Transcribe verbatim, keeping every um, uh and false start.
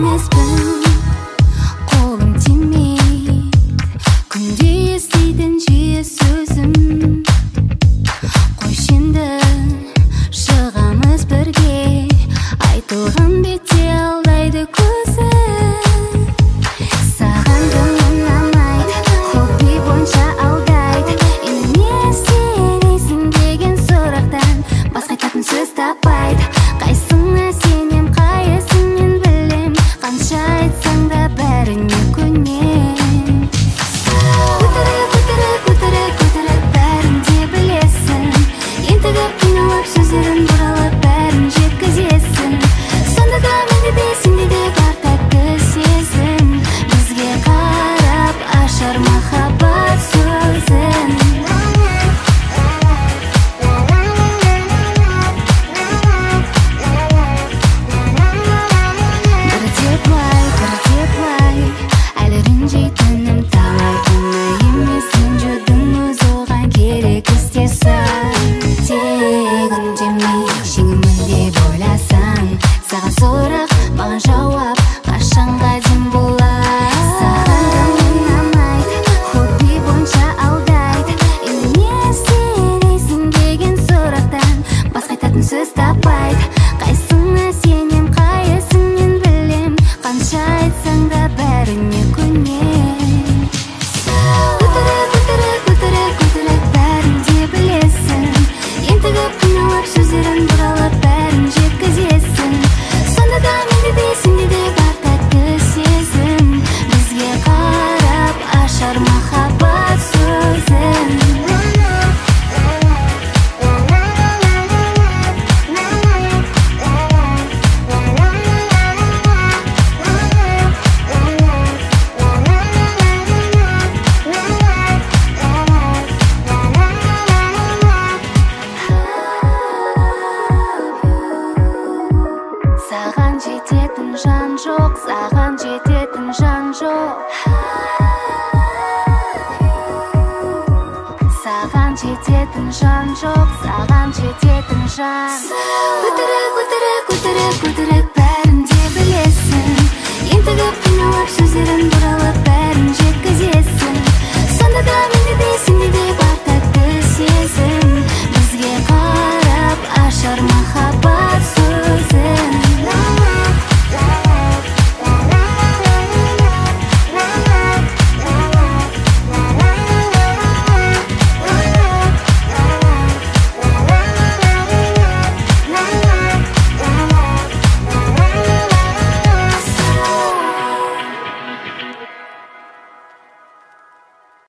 емеспін, қолым тимей күнде еститін жиі сөзім. Қойшы енді шығамыз бірге, айтылған бетте алдайды көзі. Саған көңілім ұнамайды, хобби бойынша алдайды. Енді не істейсің деген сұрақтан басқа айтатын сөз таппайды. Қайсыңа сенем, қайсыңнан білем, қанша айтсаң да бәріне көнем. Көтерек, көтерек, көтерек, көтерек, бәрін де білесің. Ентігіп қиналып сөздерін бұралып бәрін жеткізесің. Сонда да менде де сенде де бар тәтті сезім. Бізге қарап ашар махаббат сөзін. Бірде былай, бірде былай, әлі ренжитінім талай. Күні емес ренжудің өз оған керек істесің. Тек үндемей жеңімін деп ойласаң, саған сұрақ, маған жауап, қашанға дейін болар. Саған көңілім ұнамайды, хобби бойынша алдайды. Енді не істейсің деген сұрақтан басқа айтатын сөз таппайды. Қайсыңа сенем, қайсыңнан білем, қанша айтсаң да бәріне көнем. Көтерек, көтерек, көтерек, көтерек, бәрін де білесің. Ентігіп қиналып сөздерін бұралып бәрін жеткізесің. Сонда да менде де сенде де бар тәтті сезім. Бізге қарап ашар махаббат сөзін. Саған жететін жан жоқ, саған жететін жан жоқ. Саған жететін жан жоқ, саған жететін жан. Көтерек, көтерек, көтерек, көтерек, бәрін де білесің. Ентігіп қиналып сөздерін